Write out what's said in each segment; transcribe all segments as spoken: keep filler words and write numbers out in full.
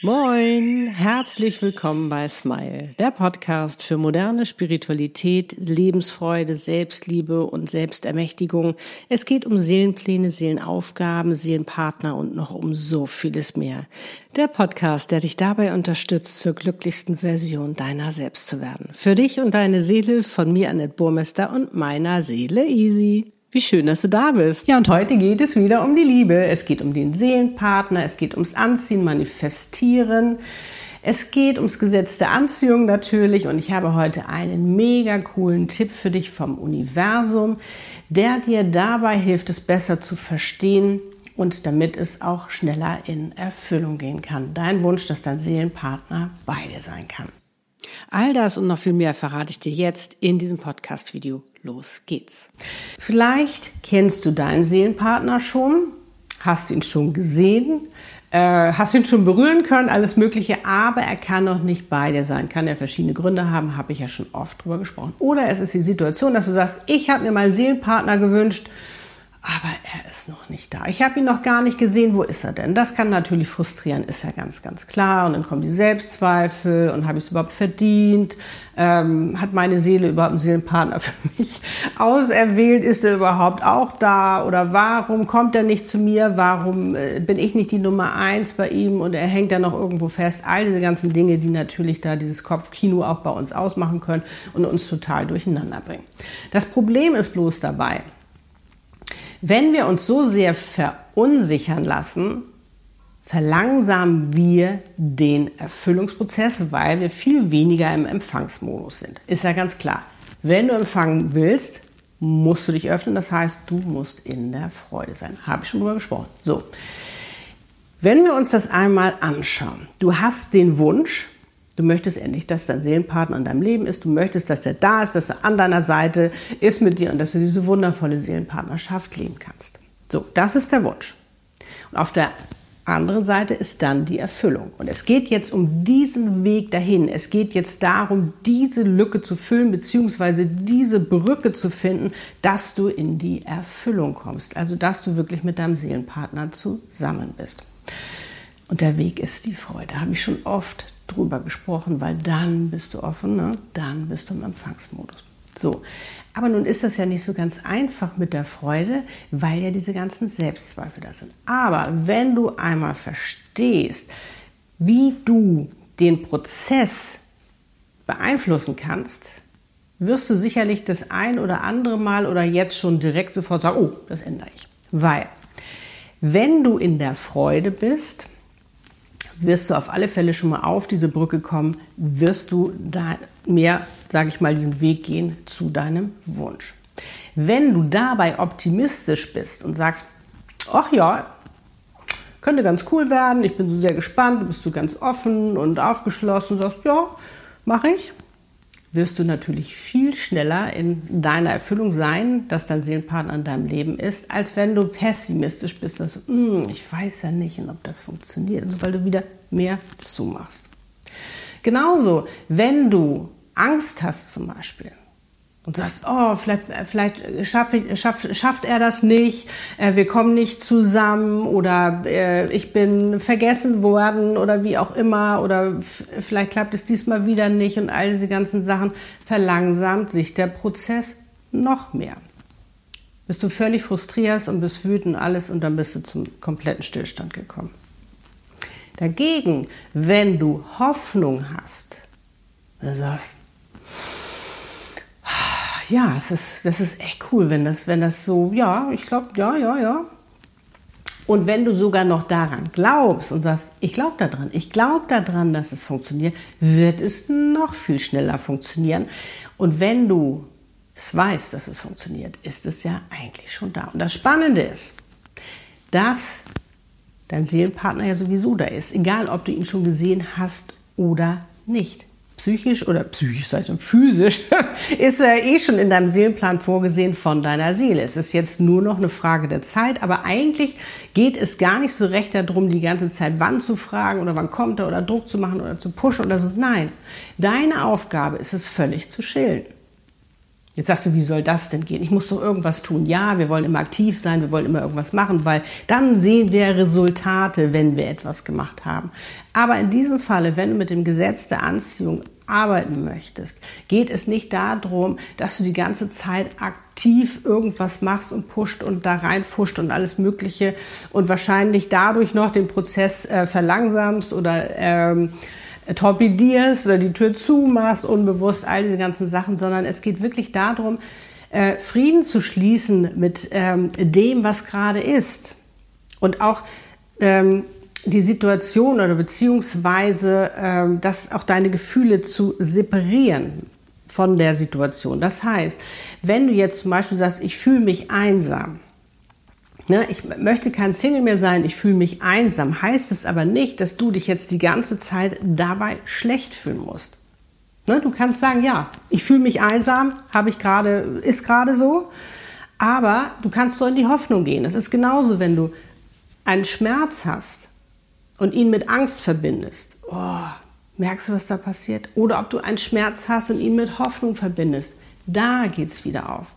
Moin, herzlich willkommen bei Smile, der Podcast für moderne Spiritualität, Lebensfreude, Selbstliebe und Selbstermächtigung. Es geht um Seelenpläne, Seelenaufgaben, Seelenpartner und noch um so vieles mehr. Der Podcast, der dich dabei unterstützt, zur glücklichsten Version deiner selbst zu werden. Für dich und deine Seele von mir, Annette Burmester, und meiner Seele Easy. Wie schön, dass du da bist. Ja, und heute geht es wieder um die Liebe. Es geht um den Seelenpartner, es geht ums Anziehen, Manifestieren. Es geht ums Gesetz der Anziehung natürlich. Und ich habe heute einen mega coolen Tipp für dich vom Universum, der dir dabei hilft, es besser zu verstehen und damit es auch schneller in Erfüllung gehen kann. Dein Wunsch, dass dein Seelenpartner bei dir sein kann. All das und noch viel mehr verrate ich dir jetzt in diesem Podcast-Video. Los geht's. Vielleicht kennst du deinen Seelenpartner schon, hast ihn schon gesehen, äh, hast ihn schon berühren können, alles Mögliche, aber er kann noch nicht bei dir sein. Kann ja verschiedene Gründe haben, habe ich ja schon oft drüber gesprochen. Oder es ist die Situation, dass du sagst, ich habe mir meinen Seelenpartner gewünscht, aber er ist noch nicht da. Ich habe ihn noch gar nicht gesehen. Wo ist er denn? Das kann natürlich frustrieren, ist ja ganz, ganz klar. Und dann kommen die Selbstzweifel. Und habe ich es überhaupt verdient? Ähm, hat meine Seele überhaupt einen Seelenpartner für mich auserwählt? Ist er überhaupt auch da? Oder warum kommt er nicht zu mir? Warum äh, bin ich nicht die Nummer eins bei ihm? Und er hängt da noch irgendwo fest. All diese ganzen Dinge, die natürlich da dieses Kopfkino auch bei uns ausmachen können und uns total durcheinander bringen. Das Problem ist bloß dabei, wenn wir uns so sehr verunsichern lassen, verlangsamen wir den Erfüllungsprozess, weil wir viel weniger im Empfangsmodus sind. Ist ja ganz klar. Wenn du empfangen willst, musst du dich öffnen. Das heißt, du musst in der Freude sein. Habe ich schon drüber gesprochen. So. Wenn wir uns das einmal anschauen. Du hast den Wunsch, du möchtest endlich, dass dein Seelenpartner in deinem Leben ist. Du möchtest, dass er da ist, dass er an deiner Seite ist mit dir und dass du diese wundervolle Seelenpartnerschaft leben kannst. So, das ist der Wunsch. Und auf der anderen Seite ist dann die Erfüllung. Und es geht jetzt um diesen Weg dahin. Es geht jetzt darum, diese Lücke zu füllen, beziehungsweise diese Brücke zu finden, dass du in die Erfüllung kommst. Also, dass du wirklich mit deinem Seelenpartner zusammen bist. Und der Weg ist die Freude. Da habe ich schon oft drüber gesprochen, weil dann bist du offen, ne? Dann bist du im Empfangsmodus. So, aber nun ist das ja nicht so ganz einfach mit der Freude, weil ja diese ganzen Selbstzweifel da sind. Aber wenn du einmal verstehst, wie du den Prozess beeinflussen kannst, wirst du sicherlich das ein oder andere Mal oder jetzt schon direkt sofort sagen, oh, das ändere ich. Weil, wenn du in der Freude bist, wirst du auf alle Fälle schon mal auf diese Brücke kommen, wirst du da mehr, sage ich mal, diesen Weg gehen zu deinem Wunsch. Wenn du dabei optimistisch bist und sagst, ach ja, könnte ganz cool werden, ich bin so sehr gespannt, du bist so ganz offen und aufgeschlossen und sagst, ja, mache ich, wirst du natürlich viel schneller in deiner Erfüllung sein, dass dein Seelenpartner in deinem Leben ist, als wenn du pessimistisch bist, dass du, ich weiß ja nicht, ob das funktioniert, also weil du wieder mehr zumachst. Genauso, wenn du Angst hast zum Beispiel und sagst, oh, vielleicht, vielleicht schaff ich, schaff, schafft er das nicht, äh, wir kommen nicht zusammen oder äh, ich bin vergessen worden oder wie auch immer oder f- vielleicht klappt es diesmal wieder nicht und all diese ganzen Sachen, verlangsamt sich der Prozess noch mehr. Bist du völlig frustriert und bist wütend und alles und dann bist du zum kompletten Stillstand gekommen. Dagegen, wenn du Hoffnung hast, du sagst, ja, es ist, das ist echt cool, wenn das, wenn das so, ja, ich glaube, ja, ja, ja. Und wenn du sogar noch daran glaubst und sagst, ich glaube daran, ich glaube daran, dass es funktioniert, wird es noch viel schneller funktionieren. Und wenn du es weißt, dass es funktioniert, ist es ja eigentlich schon da. Und das Spannende ist, dass dein Seelenpartner ja sowieso da ist, egal ob du ihn schon gesehen hast oder nicht. Psychisch oder psychisch, das heißt physisch, ist er eh schon in deinem Seelenplan vorgesehen von deiner Seele. Es ist jetzt nur noch eine Frage der Zeit, aber eigentlich geht es gar nicht so recht darum, die ganze Zeit wann zu fragen oder wann kommt er oder Druck zu machen oder zu pushen oder so. Nein, deine Aufgabe ist es völlig zu chillen. Jetzt sagst du, wie soll das denn gehen? Ich muss doch irgendwas tun. Ja, wir wollen immer aktiv sein, wir wollen immer irgendwas machen, weil dann sehen wir Resultate, wenn wir etwas gemacht haben. Aber in diesem Falle, wenn du mit dem Gesetz der Anziehung arbeiten möchtest, geht es nicht darum, dass du die ganze Zeit aktiv irgendwas machst und pusht und da reinfuscht und alles Mögliche und wahrscheinlich dadurch noch den Prozess äh, verlangsamst oder ähm, torpedierst oder die Tür zumachst, unbewusst, all diese ganzen Sachen, sondern es geht wirklich darum, äh, Frieden zu schließen mit ähm, dem, was gerade ist. Und auch ähm, die Situation oder beziehungsweise ähm, das auch deine Gefühle zu separieren von der Situation. Das heißt, wenn du jetzt zum Beispiel sagst, ich fühle mich einsam, ne, ich möchte kein Single mehr sein, ich fühle mich einsam, heißt es aber nicht, dass du dich jetzt die ganze Zeit dabei schlecht fühlen musst. Ne, du kannst sagen, ja, ich fühle mich einsam, habe ich gerade, ist gerade so, aber du kannst so in die Hoffnung gehen. Es ist genauso, wenn du einen Schmerz hast und ihn mit Angst verbindest. Oh, merkst du, was da passiert? Oder ob du einen Schmerz hast und ihn mit Hoffnung verbindest. Da geht's wieder auf.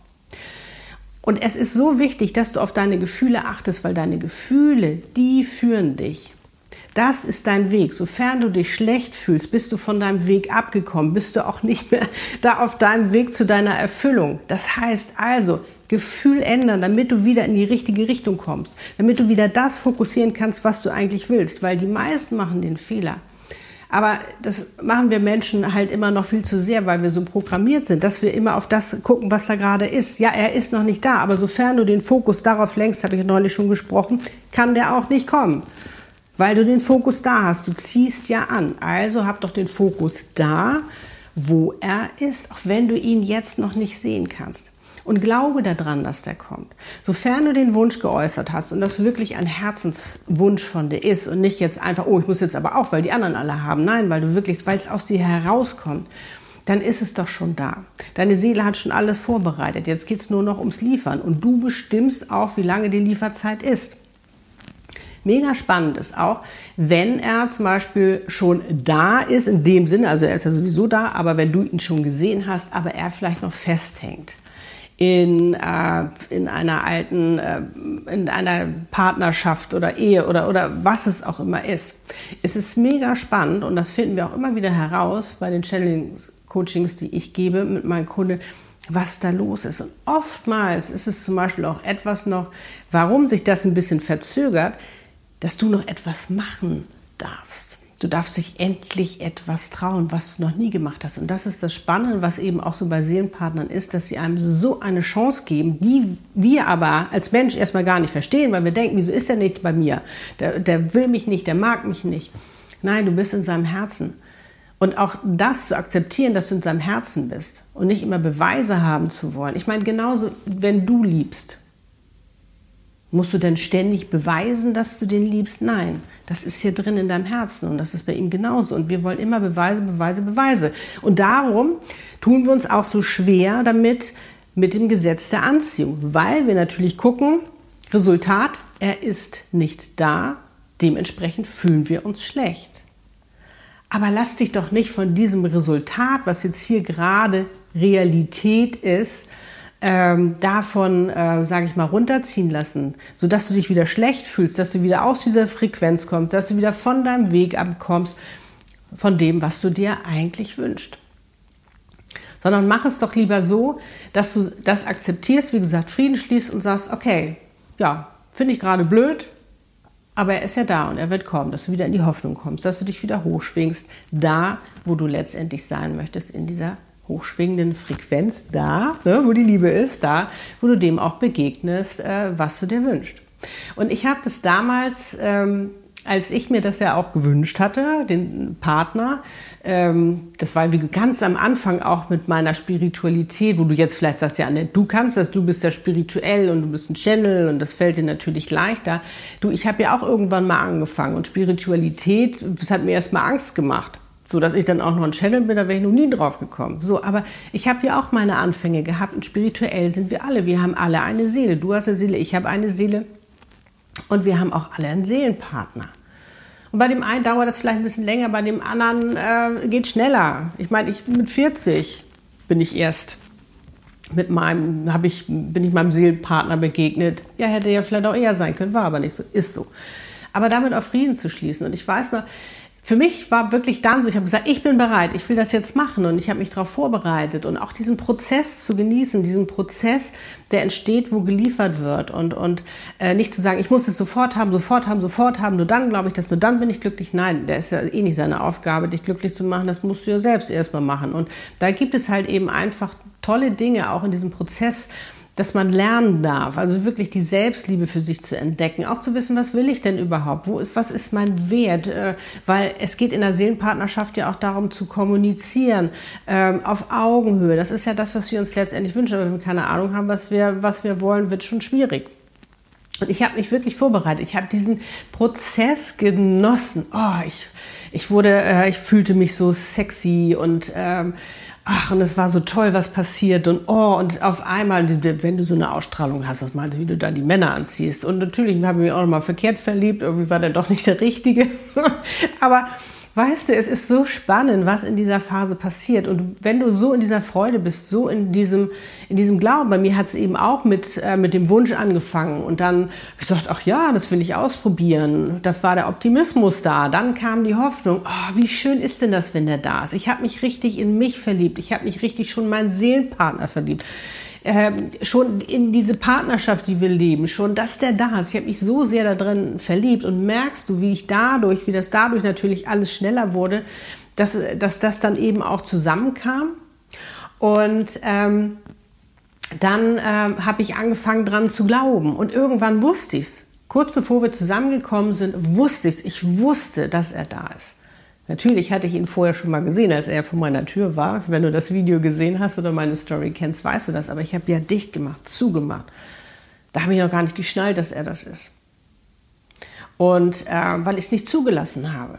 Und es ist so wichtig, dass du auf deine Gefühle achtest, weil deine Gefühle, die führen dich. Das ist dein Weg. Sofern du dich schlecht fühlst, bist du von deinem Weg abgekommen, bist du auch nicht mehr da auf deinem Weg zu deiner Erfüllung. Das heißt also, Gefühl ändern, damit du wieder in die richtige Richtung kommst, damit du wieder das fokussieren kannst, was du eigentlich willst, weil die meisten machen den Fehler. Aber das machen wir Menschen halt immer noch viel zu sehr, weil wir so programmiert sind, dass wir immer auf das gucken, was da gerade ist. Ja, er ist noch nicht da, aber sofern du den Fokus darauf lenkst, habe ich neulich schon gesprochen, kann der auch nicht kommen, weil du den Fokus da hast. Du ziehst ja an, also hab doch den Fokus da, wo er ist, auch wenn du ihn jetzt noch nicht sehen kannst. Und glaube daran, dass der kommt. Sofern du den Wunsch geäußert hast und das wirklich ein Herzenswunsch von dir ist und nicht jetzt einfach, oh, ich muss jetzt aber auch, weil die anderen alle haben. Nein, weil du wirklich, weil es aus dir herauskommt, dann ist es doch schon da. Deine Seele hat schon alles vorbereitet. Jetzt geht es nur noch ums Liefern und du bestimmst auch, wie lange die Lieferzeit ist. Mega spannend ist auch, wenn er zum Beispiel schon da ist, in dem Sinne, also er ist ja sowieso da, aber wenn du ihn schon gesehen hast, aber er vielleicht noch festhängt. In, äh, in einer alten, äh, in einer Partnerschaft oder Ehe oder, oder was es auch immer ist. Es ist mega spannend und das finden wir auch immer wieder heraus bei den Channeling-Coachings, die ich gebe mit meinen Kunden, was da los ist. Und oftmals ist es zum Beispiel auch etwas noch, warum sich das ein bisschen verzögert, dass du noch etwas machen darfst. Du darfst dich endlich etwas trauen, was du noch nie gemacht hast. Und das ist das Spannende, was eben auch so bei Seelenpartnern ist, dass sie einem so eine Chance geben, die wir aber als Mensch erstmal gar nicht verstehen, weil wir denken, wieso ist der nicht bei mir? Der, der will mich nicht, der mag mich nicht. Nein, du bist in seinem Herzen. Und auch das zu akzeptieren, dass du in seinem Herzen bist und nicht immer Beweise haben zu wollen. Ich meine, genauso, wenn du liebst, musst du denn ständig beweisen, dass du den liebst? Nein, das ist hier drin in deinem Herzen und das ist bei ihm genauso. Und wir wollen immer Beweise, Beweise, Beweise. Und darum tun wir uns auch so schwer damit, mit dem Gesetz der Anziehung. Weil wir natürlich gucken, Resultat, er ist nicht da, dementsprechend fühlen wir uns schlecht. Aber lass dich doch nicht von diesem Resultat, was jetzt hier gerade Realität ist, Ähm, davon, äh, sage ich mal, runterziehen lassen, sodass du dich wieder schlecht fühlst, dass du wieder aus dieser Frequenz kommst, dass du wieder von deinem Weg abkommst, von dem, was du dir eigentlich wünschst. Sondern mach es doch lieber so, dass du das akzeptierst, wie gesagt, Frieden schließt und sagst, okay, ja, finde ich gerade blöd, aber er ist ja da und er wird kommen, dass du wieder in die Hoffnung kommst, dass du dich wieder hochschwingst, da, wo du letztendlich sein möchtest, in dieser hochschwingenden Frequenz, da, ne, wo die Liebe ist, da, wo du dem auch begegnest, äh, was du dir wünschst. Und ich habe das damals, ähm, als ich mir das ja auch gewünscht hatte, den Partner, ähm, das war wie ganz am Anfang auch mit meiner Spiritualität, wo du jetzt vielleicht sagst, ja, Annette, du kannst das, du bist ja spirituell und du bist ein Channel und das fällt dir natürlich leichter. Du, ich habe ja auch irgendwann mal angefangen und Spiritualität, das hat mir erst mal Angst gemacht. So, dass ich dann auch noch ein Channel bin, da wäre ich noch nie drauf gekommen. So, aber ich habe ja auch meine Anfänge gehabt und spirituell sind wir alle. Wir haben alle eine Seele. Du hast eine Seele, ich habe eine Seele und wir haben auch alle einen Seelenpartner. Und bei dem einen dauert das vielleicht ein bisschen länger, bei dem anderen äh, geht schneller. Ich meine, ich mit vierzig bin ich erst mit meinem, habe ich, bin ich meinem Seelenpartner begegnet. Ja, hätte ja vielleicht auch eher sein können, war aber nicht so, ist so. Aber damit auf Frieden zu schließen. Und ich weiß noch, für mich war wirklich dann so, ich habe gesagt, ich bin bereit, ich will das jetzt machen und ich habe mich darauf vorbereitet und auch diesen Prozess zu genießen, diesen Prozess, der entsteht, wo geliefert wird und, und äh, nicht zu sagen, ich muss es sofort haben, sofort haben, sofort haben, nur dann glaube ich das, nur dann bin ich glücklich. Nein, der ist ja eh nicht seine Aufgabe, dich glücklich zu machen, das musst du ja selbst erstmal machen. Und da gibt es halt eben einfach tolle Dinge auch in diesem Prozess, dass man lernen darf, also wirklich die Selbstliebe für sich zu entdecken, auch zu wissen, was will ich denn überhaupt, wo ist, was ist mein Wert, äh, weil es geht in der Seelenpartnerschaft ja auch darum zu kommunizieren, ähm, auf Augenhöhe, das ist ja das, was wir uns letztendlich wünschen, aber wenn wir keine Ahnung haben, was wir, was wir wollen, wird schon schwierig. Und ich habe mich wirklich vorbereitet, ich habe diesen Prozess genossen, oh, ich, ich wurde, äh, ich fühlte mich so sexy und ähm, ach, und es war so toll, was passiert und oh, und auf einmal, wenn du so eine Ausstrahlung hast, das meinst du, wie du da die Männer anziehst. Und natürlich habe ich mich auch noch mal verkehrt verliebt, irgendwie war der doch nicht der Richtige. Aber weißt du, es ist so spannend, was in dieser Phase passiert. Und wenn du so in dieser Freude bist, so in diesem, in diesem Glauben, bei mir hat es eben auch mit, äh, mit dem Wunsch angefangen. Und dann habe ich gedacht, ach ja, das will ich ausprobieren. Da war der Optimismus da. Dann kam die Hoffnung, oh, wie schön ist denn das, wenn der da ist? Ich habe mich richtig in mich verliebt. Ich habe mich richtig schon in meinen Seelenpartner verliebt. Ähm, schon in diese Partnerschaft, die wir leben, schon, dass der da ist. Ich habe mich so sehr da drin verliebt und merkst du, wie ich dadurch, wie das dadurch natürlich alles schneller wurde, dass, dass das dann eben auch zusammenkam. Und ähm, dann ähm, habe ich angefangen dran zu glauben und irgendwann wusste ich es. Kurz bevor wir zusammengekommen sind, wusste ich es. Ich wusste, dass er da ist. Natürlich hatte ich ihn vorher schon mal gesehen, als er vor meiner Tür war. Wenn du das Video gesehen hast oder meine Story kennst, weißt du das. Aber ich habe ja dicht gemacht, zugemacht. Da habe ich noch gar nicht geschnallt, dass er das ist. Und äh, weil ich es nicht zugelassen habe.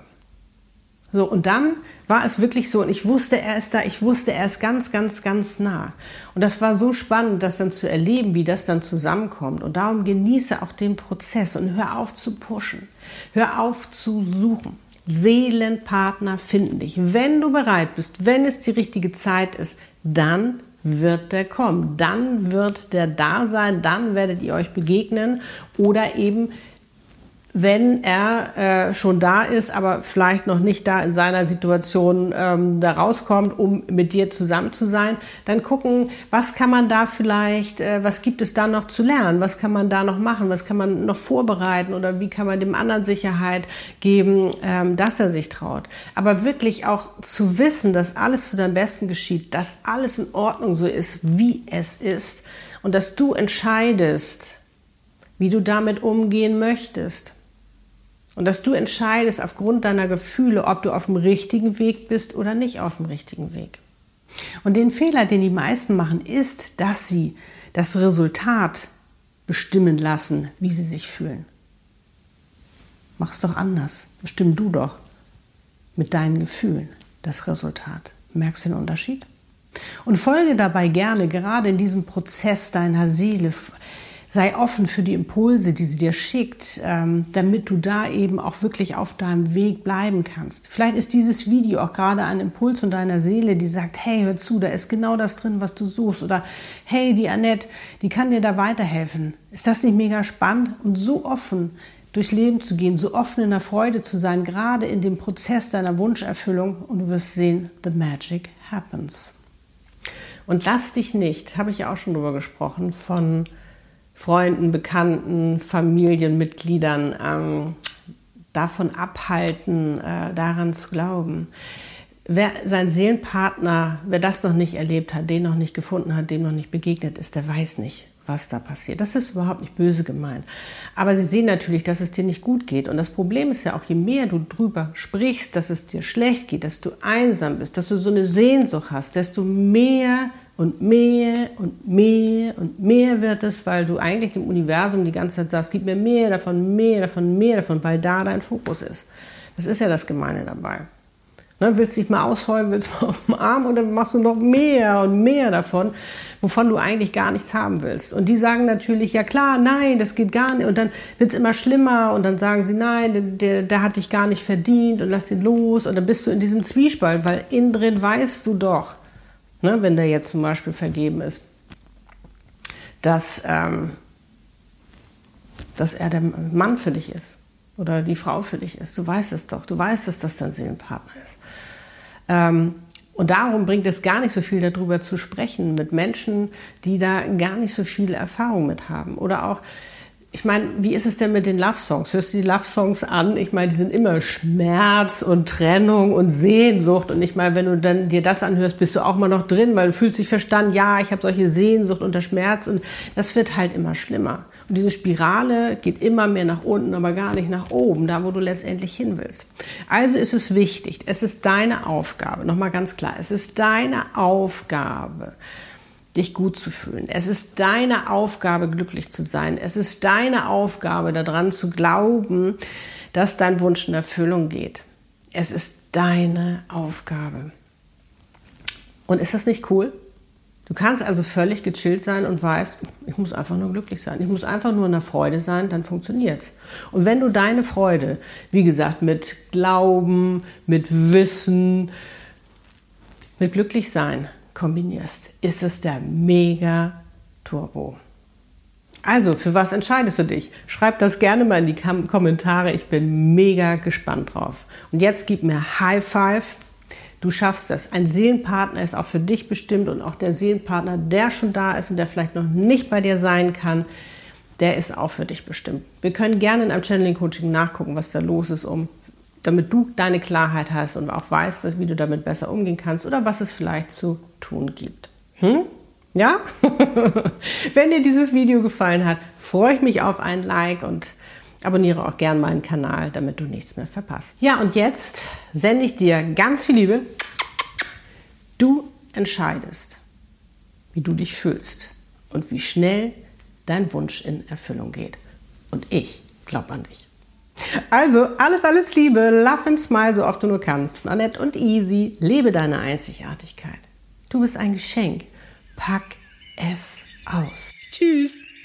So, und dann war es wirklich so, und ich wusste, er ist da, ich wusste, er ist ganz, ganz, ganz nah. Und das war so spannend, das dann zu erleben, wie das dann zusammenkommt. Und darum genieße auch den Prozess und hör auf zu pushen. Hör auf zu suchen. Seelenpartner finden dich. Wenn du bereit bist, wenn es die richtige Zeit ist, dann wird der kommen. Dann wird der da sein, dann werdet ihr euch begegnen oder eben wenn er äh, schon da ist, aber vielleicht noch nicht da in seiner Situation ähm, da rauskommt, um mit dir zusammen zu sein, dann gucken, was kann man da vielleicht, äh, was gibt es da noch zu lernen, was kann man da noch machen, was kann man noch vorbereiten oder wie kann man dem anderen Sicherheit geben, ähm, dass er sich traut. Aber wirklich auch zu wissen, dass alles zu deinem Besten geschieht, dass alles in Ordnung so ist, wie es ist und dass du entscheidest, wie du damit umgehen möchtest. Und dass du entscheidest aufgrund deiner Gefühle, ob du auf dem richtigen Weg bist oder nicht auf dem richtigen Weg. Und den Fehler, den die meisten machen, ist, dass sie das Resultat bestimmen lassen, wie sie sich fühlen. Mach es doch anders. Bestimm du doch mit deinen Gefühlen das Resultat. Merkst du den Unterschied? Und folge dabei gerne, gerade in diesem Prozess deiner Seele, sei offen für die Impulse, die sie dir schickt, ähm, damit du da eben auch wirklich auf deinem Weg bleiben kannst. Vielleicht ist dieses Video auch gerade ein Impuls von deiner Seele, die sagt, hey, hör zu, da ist genau das drin, was du suchst. Oder hey, die Annette, die kann dir da weiterhelfen. Ist das nicht mega spannend? Und so offen durchs Leben zu gehen, so offen in der Freude zu sein, gerade in dem Prozess deiner Wunscherfüllung, und du wirst sehen, the magic happens. Und lass dich nicht, habe ich ja auch schon drüber gesprochen, von Freunden, Bekannten, Familienmitgliedern ähm, davon abhalten, äh, daran zu glauben. Wer sein Seelenpartner, wer das noch nicht erlebt hat, den noch nicht gefunden hat, dem noch nicht begegnet ist, der weiß nicht, was da passiert. Das ist überhaupt nicht böse gemeint. Aber sie sehen natürlich, dass es dir nicht gut geht. Und das Problem ist ja auch, je mehr du drüber sprichst, dass es dir schlecht geht, dass du einsam bist, dass du so eine Sehnsucht hast, desto mehr und mehr und mehr und mehr wird es, weil du eigentlich dem Universum die ganze Zeit sagst, gib mir mehr davon, mehr davon, mehr davon, weil da dein Fokus ist. Das ist ja das Gemeine dabei. Ne, willst du dich mal ausheulen, willst du mal auf dem Arm und dann machst du noch mehr und mehr davon, wovon du eigentlich gar nichts haben willst. Und die sagen natürlich, ja klar, nein, das geht gar nicht. Und dann wird es immer schlimmer und dann sagen sie, nein, der, der hat dich gar nicht verdient und lass den los. Und dann bist du in diesem Zwiespalt, weil innen drin weißt du doch, ne, wenn der jetzt zum Beispiel vergeben ist, dass, ähm, dass er der Mann für dich ist oder die Frau für dich ist. Du weißt es doch. Du weißt, dass das dein Seelenpartner ist. Ähm, und darum bringt es gar nicht so viel, darüber zu sprechen mit Menschen, die da gar nicht so viel Erfahrung mit haben. Oder auch, ich meine, wie ist es denn mit den Love-Songs? Hörst du die Love-Songs an? Ich meine, die sind immer Schmerz und Trennung und Sehnsucht. Und ich meine, wenn du dann dir das anhörst, bist du auch mal noch drin, weil du fühlst dich verstanden, ja, ich habe solche Sehnsucht unter Schmerz. Und das wird halt immer schlimmer. Und diese Spirale geht immer mehr nach unten, aber gar nicht nach oben, da wo du letztendlich hin willst. Also ist es wichtig, es ist deine Aufgabe, nochmal ganz klar, es ist deine Aufgabe, dich gut zu fühlen. Es ist deine Aufgabe, glücklich zu sein. Es ist deine Aufgabe, daran zu glauben, dass dein Wunsch in Erfüllung geht. Es ist deine Aufgabe. Und ist das nicht cool? Du kannst also völlig gechillt sein und weißt, ich muss einfach nur glücklich sein. Ich muss einfach nur in der Freude sein, dann funktioniert's. Und wenn du deine Freude, wie gesagt, mit Glauben, mit Wissen, mit Glücklichsein kombinierst, ist es der Mega-Turbo. Also, für was entscheidest du dich? Schreib das gerne mal in die Kom- Kommentare. Ich bin mega gespannt drauf. Und jetzt gib mir High Five. Du schaffst das. Ein Seelenpartner ist auch für dich bestimmt und auch der Seelenpartner, der schon da ist und der vielleicht noch nicht bei dir sein kann, der ist auch für dich bestimmt. Wir können gerne in einem Channeling-Coaching nachgucken, was da los ist, um, damit du deine Klarheit hast und auch weißt, wie du damit besser umgehen kannst oder was es vielleicht zu tun gibt. Hm? Ja? Wenn dir dieses Video gefallen hat, freue ich mich auf ein Like und abonniere auch gern meinen Kanal, damit du nichts mehr verpasst. Ja, und jetzt sende ich dir ganz viel Liebe. Du entscheidest, wie du dich fühlst und wie schnell dein Wunsch in Erfüllung geht. Und ich glaube an dich. Also, alles, alles Liebe, love and smile, so oft du nur kannst. Annette und Easy, lebe deine Einzigartigkeit. Du bist ein Geschenk. Pack es aus. Tschüss.